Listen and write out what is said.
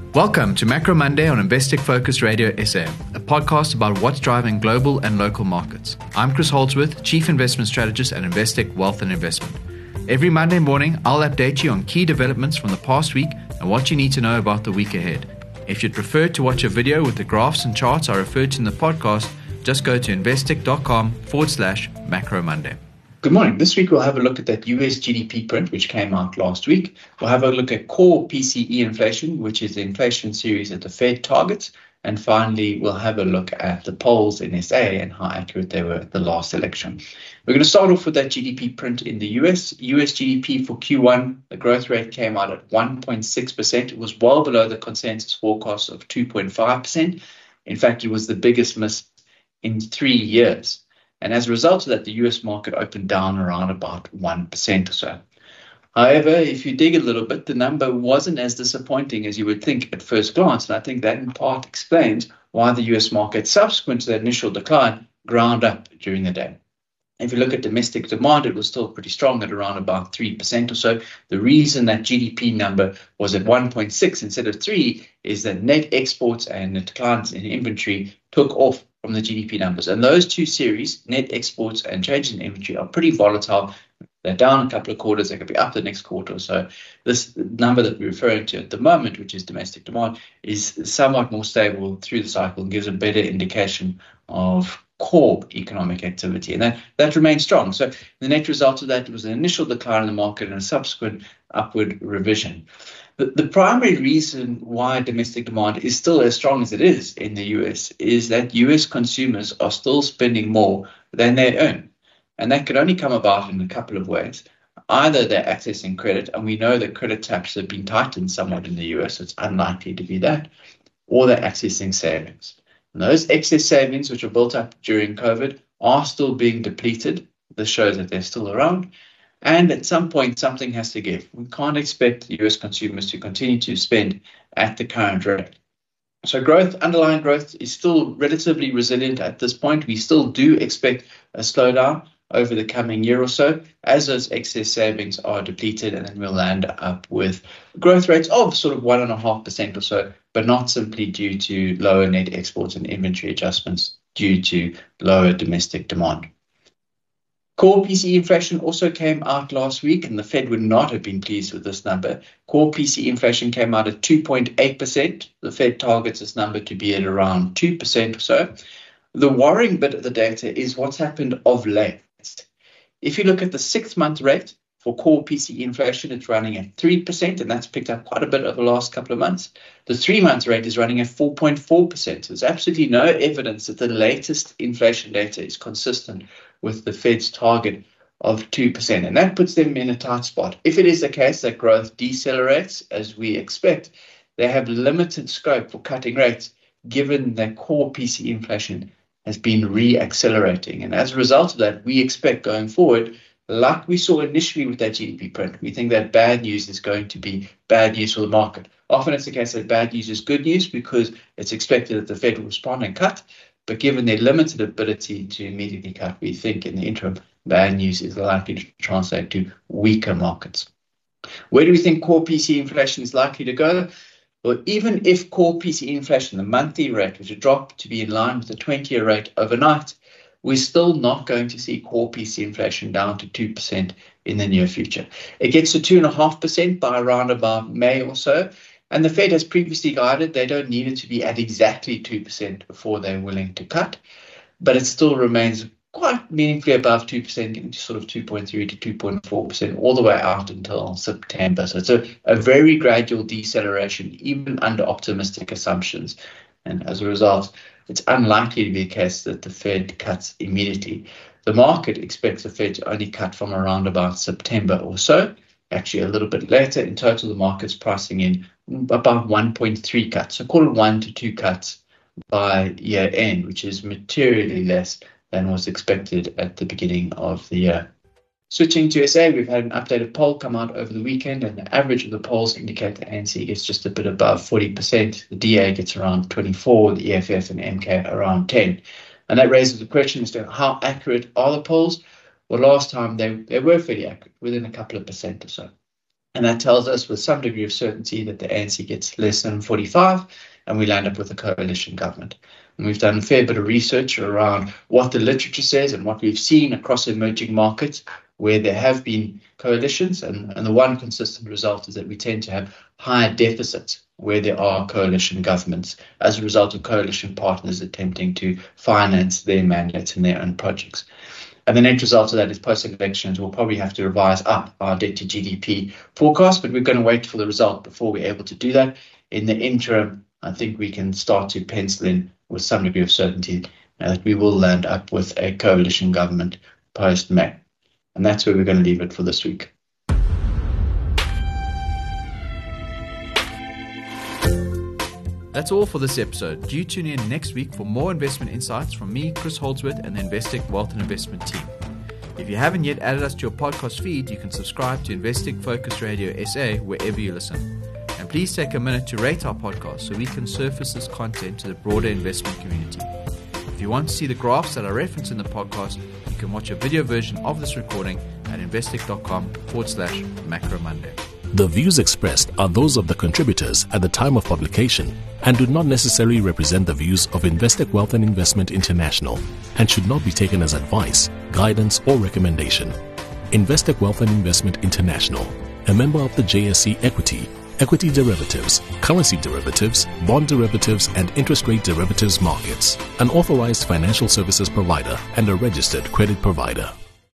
Welcome to Macro Monday on Investec Focus Radio SA, a podcast about what's driving global and local markets. I'm Chris Holdsworth, Chief Investment Strategist at Investec Wealth and Investment. Every Monday morning, I'll update you on key developments from the past week and what you need to know about the week ahead. If you'd prefer to watch a video with the graphs and charts I referred to in the podcast, just go to investec.com/Macro Monday. Good morning. This week we'll have a look at that US GDP print, which came out last week. We'll have a look at core PCE inflation, which is the inflation series that the Fed targets. And finally, we'll have a look at the polls in SA and how accurate they were at the last election. We're going to start off with that GDP print in the US. US GDP for Q1, the growth rate came out at 1.6%. It was well below the consensus forecast of 2.5%. In fact, it was the biggest miss in 3 years. And as a result of that, the US market opened down around about 1% or so. However, if you dig a little bit, the number wasn't as disappointing as you would think at first glance. And I think that in part explains why the US market, subsequent to that initial decline, ground up during the day. If you look at domestic demand, it was still pretty strong at around about 3% or so. The reason that GDP number was at 1.6 instead of 3 is that net exports and the declines in inventory took off from the GDP numbers. And those two series, net exports and change in inventory, are pretty volatile. They're down a couple of quarters, they could be up the next quarter or so. This number that we're referring to at the moment, which is domestic demand, is somewhat more stable through the cycle and gives a better indication of core economic activity. And that remains strong. So the net result of that was an initial decline in the market and a subsequent upward revision. The primary reason why domestic demand is still as strong as it is in the US is that US consumers are still spending more than they earn. And that could only come about in a couple of ways. Either they're accessing credit, and we know that credit taps have been tightened somewhat in the US, so it's unlikely to be that, or they're accessing savings. And those excess savings, which were built up during COVID, are still being depleted. This shows that they're still around. And at some point, something has to give. We can't expect US consumers to continue to spend at the current rate. So underlying growth is still relatively resilient at this point. We still do expect a slowdown over the coming year or so as those excess savings are depleted, and then we'll land up with growth rates of sort of 1.5% or so, but not simply due to lower net exports and inventory adjustments due to lower domestic demand. Core PCE inflation also came out last week, and the Fed would not have been pleased with this number. Core PCE inflation came out at 2.8%. The Fed targets this number to be at around 2% or so. The worrying bit of the data is what's happened of late. If you look at the 6-month rate for core PCE inflation, it's running at 3%, and that's picked up quite a bit over the last couple of months. The 3-month rate is running at 4.4%. So there's absolutely no evidence that the latest inflation data is consistent with the Fed's target of 2%. And that puts them in a tight spot. If it is the case that growth decelerates, as we expect, they have limited scope for cutting rates, given that core PCE inflation has been re-accelerating. And as a result of that, we expect going forward, like we saw initially with that GDP print, we think that bad news is going to be bad news for the market. Often it's the case that bad news is good news because it's expected that the Fed will respond and cut. But given their limited ability to immediately cut, we think in the interim, bad news is likely to translate to weaker markets. Where do we think core PCE inflation is likely to go? Well, even if core PCE inflation, the monthly rate, were to drop to be in line with the 20-year rate overnight, we're still not going to see core PCE inflation down to 2% in the near future. It gets to 2.5% by around about May or so. And the Fed has previously guided they don't need it to be at exactly 2% before they're willing to cut. But it still remains quite meaningfully above 2%, getting to sort of 2.3 to 2.4% all the way out until September. So it's a very gradual deceleration, even under optimistic assumptions. And as a result, it's unlikely to be the case that the Fed cuts immediately. The market expects the Fed to only cut from around about September or so, actually a little bit later. In total, the market's pricing in about 1.3 cuts. So call it 1 to 2 cuts by year end, which is materially less than was expected at the beginning of the year. Switching to SA, we've had an updated poll come out over the weekend, and the average of the polls indicate the ANC gets just a bit above 40%. The DA gets around 24%, the EFF and MK around 10%. And that raises the question as to how accurate are the polls? Well, last time they were fairly accurate, within a couple of percent or so. And that tells us with some degree of certainty that the ANC gets less than 45 and we land up with a coalition government. And we've done a fair bit of research around what the literature says and what we've seen across emerging markets where there have been coalitions. And the one consistent result is that we tend to have higher deficits where there are coalition governments as a result of coalition partners attempting to finance their mandates and their own projects. And the net result of that is post-elections, we'll probably have to revise up our debt to GDP forecast, but we're going to wait for the result before we're able to do that. In the interim, I think we can start to pencil in with some degree of certainty that we will land up with a coalition government post-May. And that's where we're going to leave it for this week. That's all for this episode. Do tune in next week for more investment insights from me, Chris Holdsworth, and the Investec Wealth and Investment team. If you haven't yet added us to your podcast feed, you can subscribe to Investec Focus Radio SA wherever you listen. And please take a minute to rate our podcast so we can surface this content to the broader investment community. If you want to see the graphs that are referenced in the podcast, you can watch a video version of this recording at investec.com/Macro Monday. The views expressed are those of the contributors at the time of publication and do not necessarily represent the views of Investec Wealth and Investment International and should not be taken as advice, guidance, or recommendation. Investec Wealth and Investment International, a member of the JSE Equity, Equity Derivatives, Currency Derivatives, Bond Derivatives, and Interest Rate Derivatives markets, an authorized financial services provider and a registered credit provider.